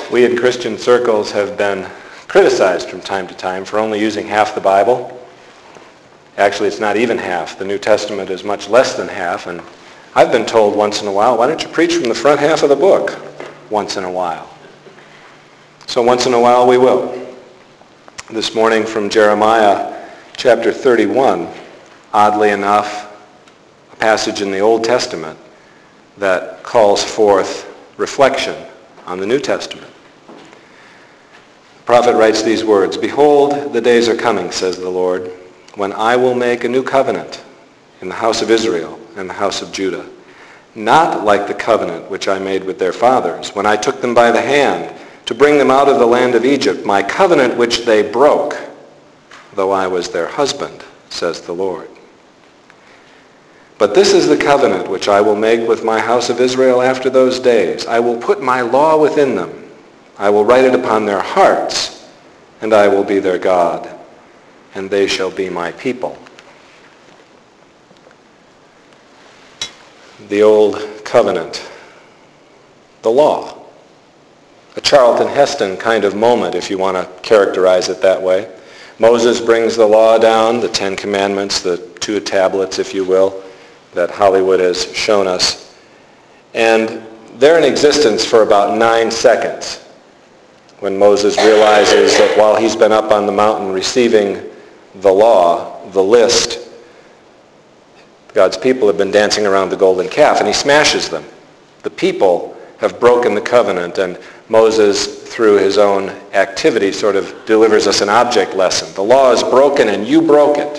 We in Christian circles have been criticized from time to time for only using half the Bible. Actually, it's not even half. The New Testament is much less than half, and I've been told once in a while, why don't you preach from the front half of the book once in a while? So once in a while we will. This morning from Jeremiah chapter 31, oddly enough, a passage in the Old Testament that calls forth reflection on the New Testament. The prophet writes these words, "Behold, the days are coming, says the Lord, when I will make a new covenant in the house of Israel and the house of Judah, not like the covenant which I made with their fathers, when I took them by the hand to bring them out of the land of Egypt, my covenant which they broke, though I was their husband, says the Lord. But this is the covenant which I will make with my house of Israel after those days. I will put my law within them. I will write it upon their hearts, and I will be their God, and they shall be my people." The old covenant, the law. A Charlton Heston kind of moment, if you want to characterize it that way. Moses brings the law down, the Ten Commandments, the two tablets, if you will, that Hollywood has shown us. And they're in existence for about 9 seconds when Moses realizes that while he's been up on the mountain receiving the law, the list, God's people have been dancing around the golden calf, and he smashes them. The people have broken the covenant, and Moses, through his own activity, sort of delivers us an object lesson. The law is broken, and you broke it.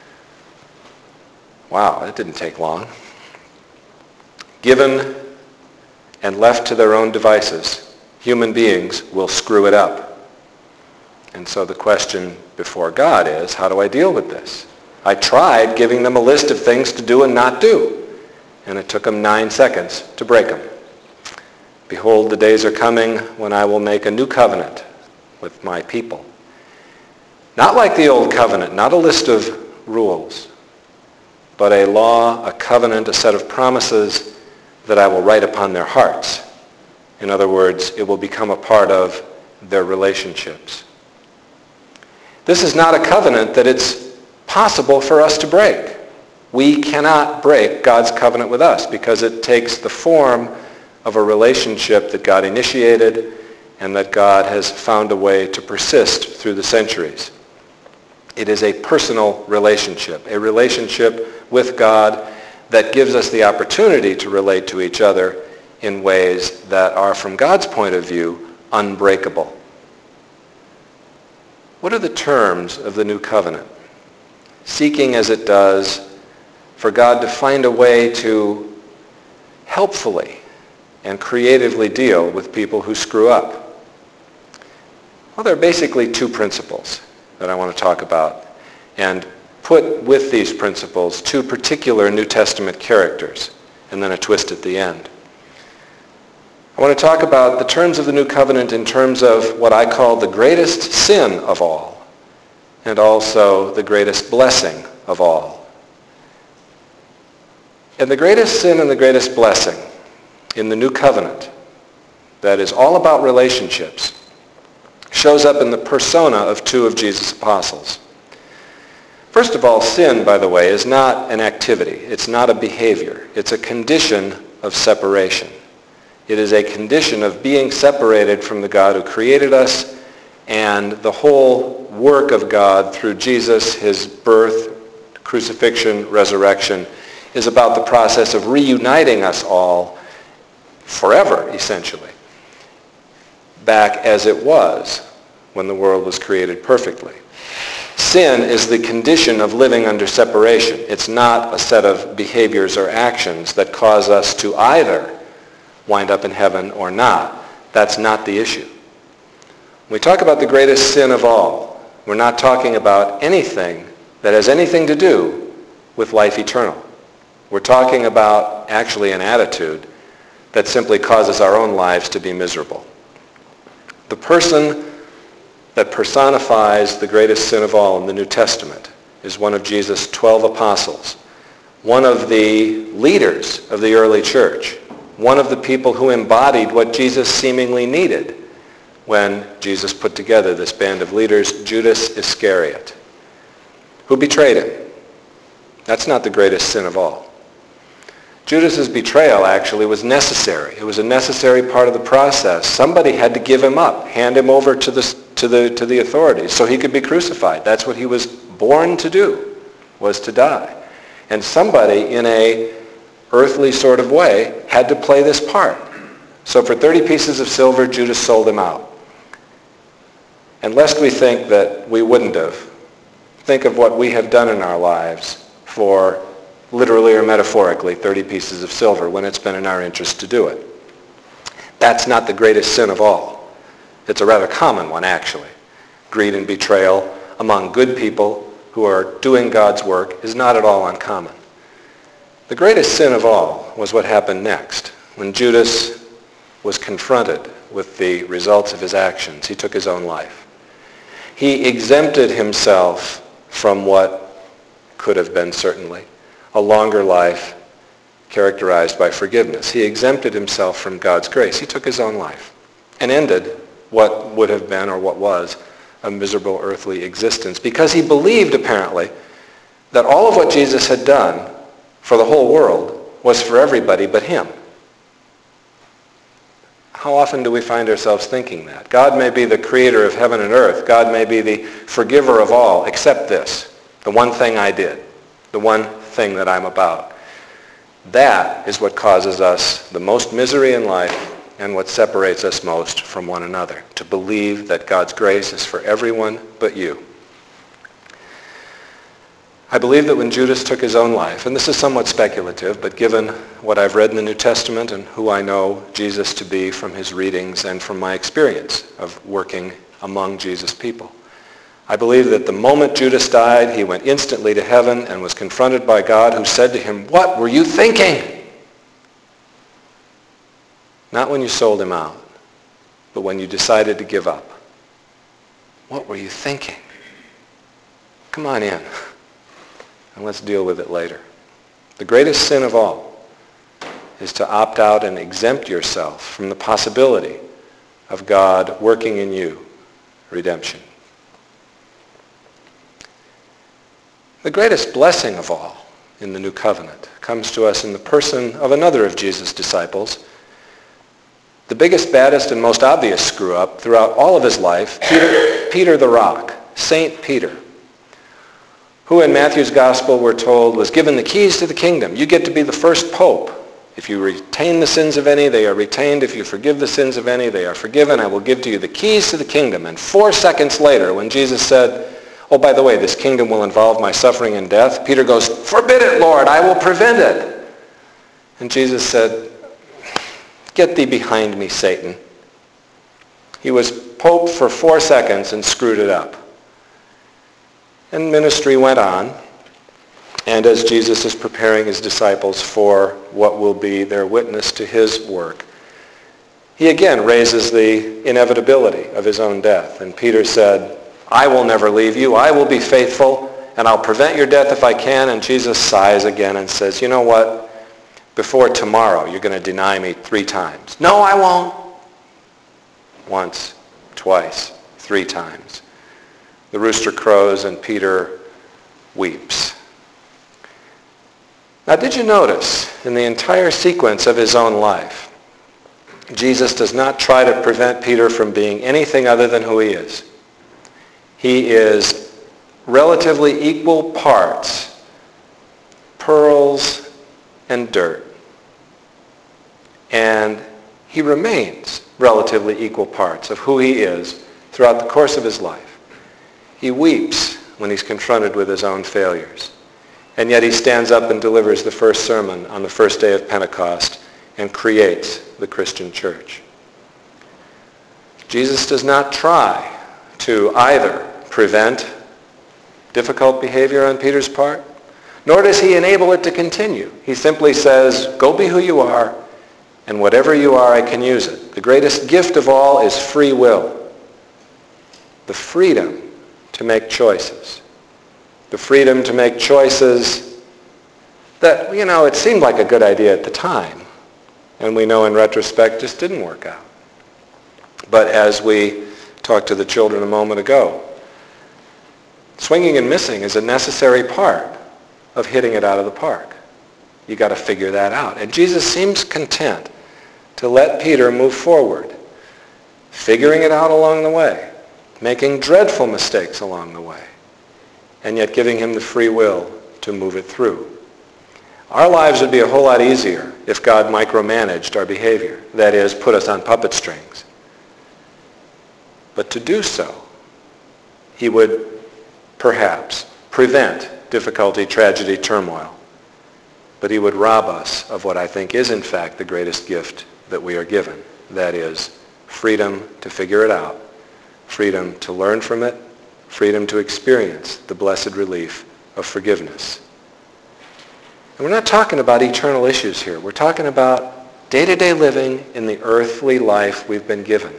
Wow, that didn't take long. Given and left to their own devices, human beings will screw it up. And so the question before God is, how do I deal with this? I tried giving them a list of things to do and not do, and it took them 9 seconds to break them. "Behold, the days are coming when I will make a new covenant with my people." Not like the old covenant, not a list of rules, but a law, a covenant, a set of promises that I will write upon their hearts. In other words, it will become a part of their relationships. This is not a covenant that it's possible for us to break. We cannot break God's covenant with us because it takes the form of a relationship that God initiated and that God has found a way to persist through the centuries. It is a personal relationship, a relationship with God that gives us the opportunity to relate to each other in ways that are, from God's point of view, unbreakable. What are the terms of the new covenant? Seeking, as it does, for God to find a way to helpfully and creatively deal with people who screw up. Well, there are basically 2 principles that I want to talk about, and put with these principles 2 particular New Testament characters, and then a twist at the end. I want to talk about the terms of the new covenant in terms of what I call the greatest sin of all, and also the greatest blessing of all. And the greatest sin and the greatest blessing in the new covenant, that is all about relationships, shows up in the persona of 2 of Jesus' apostles. First of all, sin, by the way, is not an activity. It's not a behavior. It's a condition of separation. It is a condition of being separated from the God who created us, and the whole work of God through Jesus, his birth, crucifixion, resurrection, is about the process of reuniting us all forever, essentially, back as it was when the world was created perfectly. Sin is the condition of living under separation. It's not a set of behaviors or actions that cause us to either wind up in heaven or not. That's not the issue. When we talk about the greatest sin of all, we're not talking about anything that has anything to do with life eternal. We're talking about actually an attitude that simply causes our own lives to be miserable. The person that personifies the greatest sin of all in the New Testament is one of Jesus' 12 apostles, one of the leaders of the early church, one of the people who embodied what Jesus seemingly needed when Jesus put together this band of leaders, Judas Iscariot, who betrayed him. That's not the greatest sin of all. Judas's betrayal actually was necessary. It was a necessary part of the process. Somebody had to give him up, hand him over to the authorities so he could be crucified. That's what he was born to do, was to die. And somebody in a earthly sort of way had to play this part. So for 30 pieces of silver, Judas sold him out. And lest we think that we wouldn't have, think of what we have done in our lives for literally or metaphorically 30 pieces of silver when it's been in our interest to do it. That's not the greatest sin of all. It's a rather common one, actually. Greed and betrayal among good people who are doing God's work is not at all uncommon. The greatest sin of all was what happened next. When Judas was confronted with the results of his actions, he took his own life. He exempted himself from what could have been certainly a longer life characterized by forgiveness. He exempted himself from God's grace. He took his own life and ended what would have been or what was a miserable earthly existence because he believed apparently that all of what Jesus had done for the whole world was for everybody but him. How often do we find ourselves thinking that? God may be the creator of heaven and earth. God may be the forgiver of all except this, the one thing I did, the one thing that I'm about. That is what causes us the most misery in life and what separates us most from one another, to believe that God's grace is for everyone but you. I believe that when Judas took his own life, and this is somewhat speculative, but given what I've read in the New Testament and who I know Jesus to be from his readings and from my experience of working among Jesus' people, I believe that the moment Judas died, he went instantly to heaven and was confronted by God, who said to him, "What were you thinking?" Not when you sold him out, but when you decided to give up. What were you thinking? Come on in, and let's deal with it later. The greatest sin of all is to opt out and exempt yourself from the possibility of God working in you redemption. The greatest blessing of all in the new covenant comes to us in the person of another of Jesus' disciples, the biggest, baddest, and most obvious screw-up throughout all of his life, Peter the Rock, Saint Peter, who in Matthew's gospel we're told was given the keys to the kingdom. You get to be the first pope. If you retain the sins of any, they are retained. If you forgive the sins of any, they are forgiven. I will give to you the keys to the kingdom. And 4 seconds later, when Jesus said, "Oh, by the way, this kingdom will involve my suffering and death," Peter goes, "Forbid it, Lord, I will prevent it." And Jesus said, "Get thee behind me, Satan." He was pope for 4 seconds and screwed it up. And ministry went on. And as Jesus is preparing his disciples for what will be their witness to his work, he again raises the inevitability of his own death. And Peter said, "I will never leave you. I will be faithful, and I'll prevent your death if I can." And Jesus sighs again and says, "You know what? Before tomorrow, you're going to deny me 3 times. "No, I won't." Once, twice, 3 times. The rooster crows and Peter weeps. Now, did you notice in the entire sequence of his own life, Jesus does not try to prevent Peter from being anything other than who he is. He is relatively equal parts pearls and dirt. And he remains relatively equal parts of who he is throughout the course of his life. He weeps when he's confronted with his own failures. And yet he stands up and delivers the first sermon on the first day of Pentecost and creates the Christian church. Jesus does not try to either prevent difficult behavior on Peter's part, nor does he enable it to continue. He simply says, "Go be who you are, and whatever you are, I can use it." The greatest gift of all is free will. The freedom to make choices. The freedom to make choices that, it seemed like a good idea at the time, and we know in retrospect just didn't work out. But as we talked to the children a moment ago, swinging and missing is a necessary part of hitting it out of the park. You got to figure that out. And Jesus seems content to let Peter move forward, figuring it out along the way, making dreadful mistakes along the way, and yet giving him the free will to move it through. Our lives would be a whole lot easier if God micromanaged our behavior, that is, put us on puppet strings. But to do so, he would perhaps prevent difficulty, tragedy, turmoil. But he would rob us of what I think is in fact the greatest gift that we are given. That is freedom to figure it out, freedom to learn from it, freedom to experience the blessed relief of forgiveness. And we're not talking about eternal issues here. We're talking about day-to-day living in the earthly life we've been given.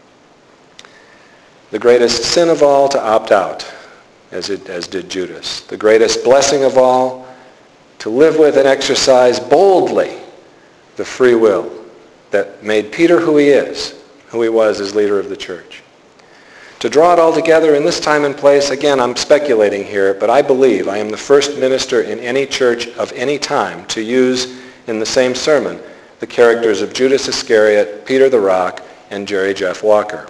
The greatest sin of all to opt out, as did Judas. The greatest blessing of all to live with and exercise boldly the free will that made Peter who he is, who he was as leader of the church. To draw it all together in this time and place, again, I'm speculating here, but I believe I am the first minister in any church of any time to use in the same sermon the characters of Judas Iscariot, Peter the Rock, and Jerry Jeff Walker.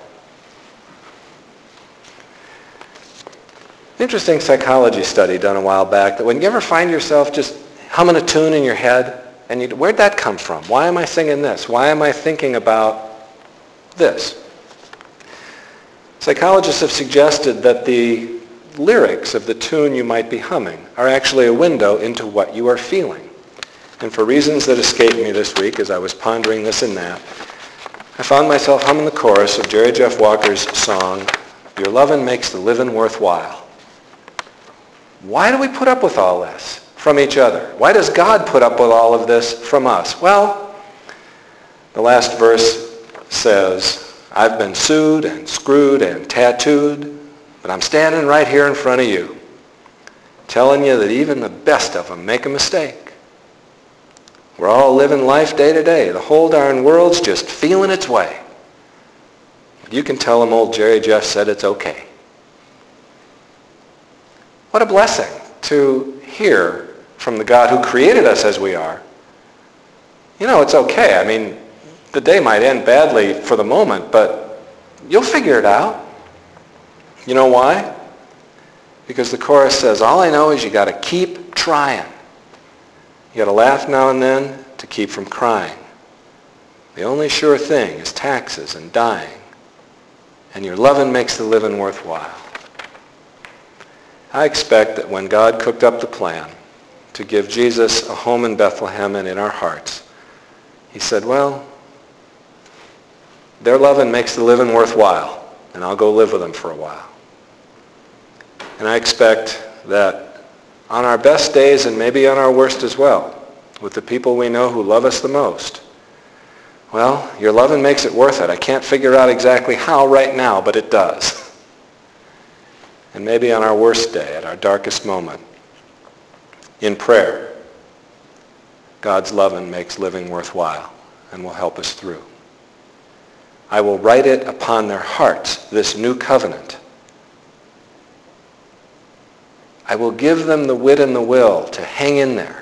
Interesting psychology study done a while back that when you ever find yourself just humming a tune in your head, and where'd that come from? Why am I singing this? Why am I thinking about this? Psychologists have suggested that the lyrics of the tune you might be humming are actually a window into what you are feeling. And for reasons that escaped me this week as I was pondering this and that, I found myself humming the chorus of Jerry Jeff Walker's song, "Your Lovin' Makes the Livin' Worthwhile." Why do we put up with all this from each other? Why does God put up with all of this from us? Well, the last verse says, "I've been sued and screwed and tattooed, but I'm standing right here in front of you, telling you that even the best of them make a mistake. We're all living life day to day. The whole darn world's just feeling its way. But you can tell them old Jerry Jeff said it's okay." What a blessing to hear from the God who created us as we are. You know, it's okay. I mean, the day might end badly for the moment, but you'll figure it out. You know why? Because the chorus says, all I know is you got to keep trying. You got to laugh now and then to keep from crying. The only sure thing is taxes and dying. And your lovin' makes the living worthwhile. I expect that when God cooked up the plan to give Jesus a home in Bethlehem and in our hearts, he said, well, their loving makes the living worthwhile, and I'll go live with them for a while. And I expect that on our best days and maybe on our worst as well, with the people we know who love us the most, well, your loving makes it worth it. I can't figure out exactly how right now, but it does. And maybe on our worst day, at our darkest moment, in prayer, God's loving makes living worthwhile and will help us through. I will write it upon their hearts, this new covenant. I will give them the wit and the will to hang in there.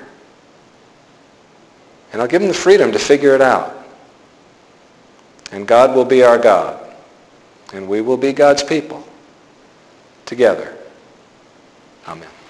And I'll give them the freedom to figure it out. And God will be our God. And we will be God's people. Together. Amen.